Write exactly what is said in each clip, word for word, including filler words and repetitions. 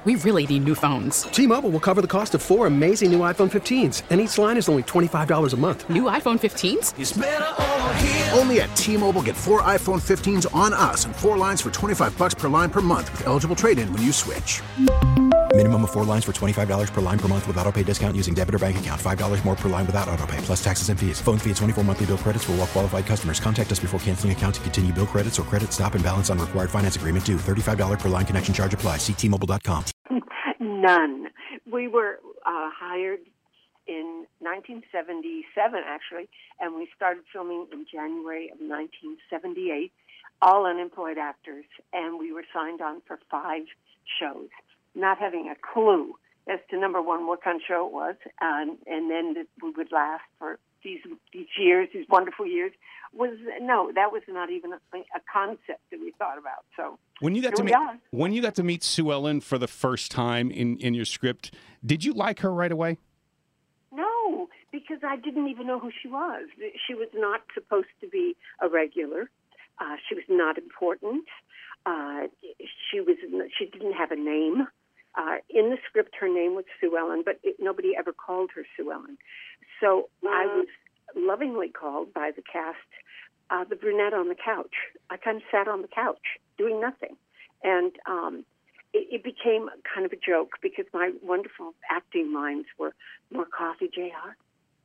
We really need new phones. T-Mobile will cover the cost of four amazing new iPhone fifteens, and each line is only twenty-five dollars a month. New iPhone fifteens? It's better over here. Only at T-Mobile, get four iPhone fifteens on us and four lines for twenty-five dollars per line per month with eligible trade-in when you switch. Minimum of four lines for twenty-five dollars per line per month with autopay discount using debit or bank account. five dollars more per line without autopay, plus taxes and fees. Phone fee at twenty-four monthly bill credits for well-qualified customers. Contact us before canceling account to continue bill credits or credit stop and balance on required finance agreement due. thirty-five dollars per line connection charge applies. See T Mobile dot com. None. We were uh, hired in nineteen seventy-seven, actually, and we started filming in January of nineteen seventy-eight, all unemployed actors, and we were signed on for five shows, not having a clue as to, number one, what kind of show it was, um, and then that we would last for these these years, these wonderful years. Was no, that was not even a, a concept that we thought about. So when you got here to we meet are. when you got to meet Sue Ellen for the first time in, in your script, did you like her right away? No, because I didn't even know who she was. She was not supposed to be a regular. Uh, she was not important. Uh, she was. She didn't have a name. Uh, in the script, her name was Sue Ellen, but it, nobody ever called her Sue Ellen. So I was lovingly called by the cast uh, the brunette on the couch. I kind of sat on the couch doing nothing. And um, it, it became kind of a joke because my wonderful acting lines were, "More coffee, J R"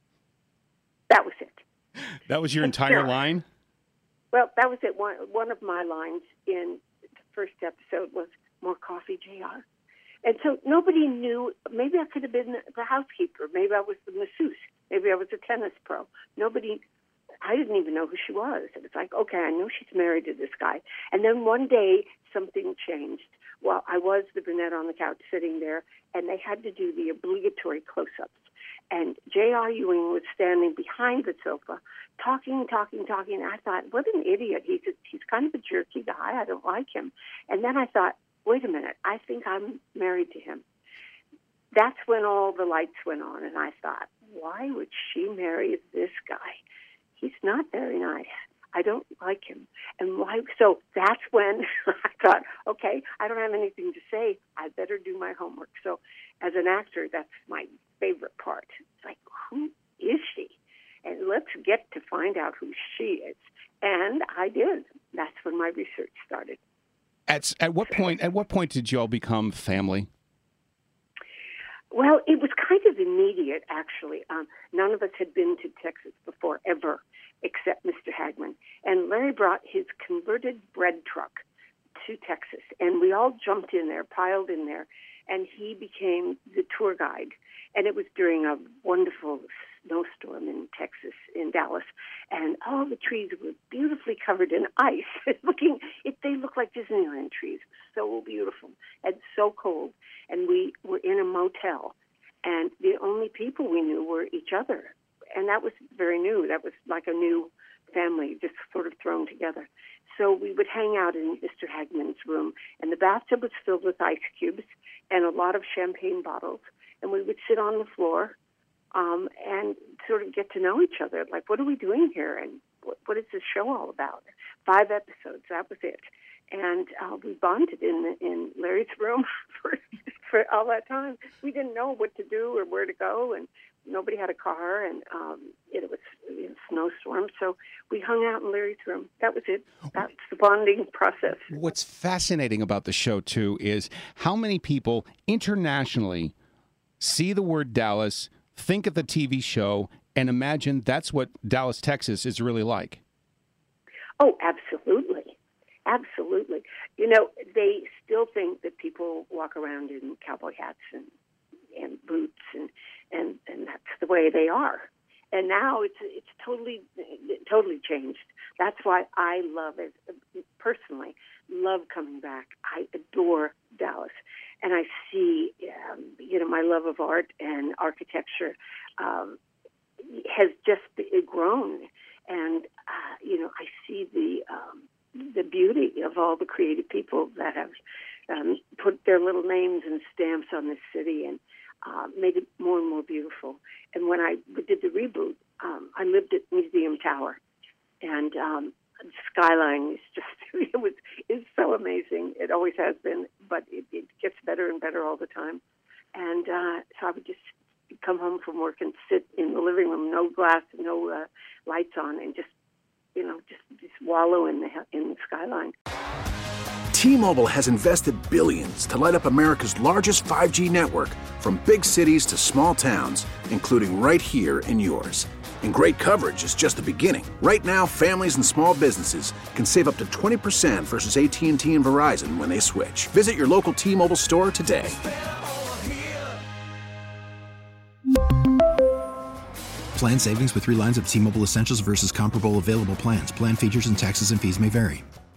That was it. That was your entire line? Well, that was it. One, one of my lines in the first episode was, "More coffee, J R" And so nobody knew. Maybe I could have been the housekeeper. Maybe I was the masseuse. Maybe I was a tennis pro. Nobody, I didn't even know who she was. It was like, okay, I know she's married to this guy. And then one day something changed. Well, I was the brunette on the couch sitting there, and they had to do the obligatory close-ups. And J R. Ewing was standing behind the sofa, talking, talking, talking. And I thought, what an idiot. He's, a, he's kind of a jerky guy. I don't like him. And then I thought, wait a minute, I think I'm married to him. That's when all the lights went on, and I thought, why would she marry this guy? He's not very nice. I don't like him. And why? So that's when I thought, okay, I don't have anything to say. I better do my homework. So as an actor, that's my favorite part. It's like, who is she? And let's get to find out who she is. And I did. That's when my research started. At at what point? At what point did you all become family? Well, it was kind of immediate, actually. Um, none of us had been to Texas before, ever, except Mister Hagman. And Larry brought his converted bread truck to Texas, and we all jumped in there, piled in there, and he became the tour guide. And it was during a wonderful snowstorm in Texas, in Dallas, and all the trees were beautifully covered in ice. Looking, it, they looked like Disneyland trees. So beautiful and so cold. And we were in a motel, and the only people we knew were each other. And that was very new. That was like a new family just sort of thrown together. So we would hang out in Mister Hagman's room, and the bathtub was filled with ice cubes and a lot of champagne bottles, and we would sit on the floor um, and sort of get to know each other. Like, what are we doing here, and what, what is this show all about? Five episodes, that was it. And uh, we bonded in in Larry's room for for all that time. We didn't know what to do or where to go, and nobody had a car, and um, it was a snowstorm. So we hung out in Larry's room. That was it. That's the bonding process. What's fascinating about the show, too, is how many people internationally see the word Dallas, think of the T V show, and imagine that's what Dallas, Texas is really like. Oh, absolutely. Absolutely. You know, they still think that people walk around in cowboy hats and, and boots, and, and, and that's the way they are. And now it's it's totally totally changed. That's why I love it, personally, love coming back. I adore Dallas. And I see, um, you know, my love of art and architecture um, has just grown. And, uh, you know, I see the... Um, the beauty of all the creative people that have um, put their little names and stamps on this city and uh, made it more and more beautiful. And when I did the reboot, um, I lived at Museum Tower, and um, skyline is just it was is so amazing. It always has been, but it, it gets better and better all the time. And uh, so I would just come home from work and sit in the living room, no glass, no uh, lights on, and just you know just just wallow in the in the skyline. T-Mobile has invested billions to light up America's largest five G network, from big cities to small towns, including right here in yours. And great coverage is just the beginning. Right now, families and small businesses can save up to twenty percent versus A T and T and Verizon when they switch. Visit your local T-Mobile store today. Plan savings with three lines of T-Mobile Essentials versus comparable available plans. Plan features and taxes and fees may vary.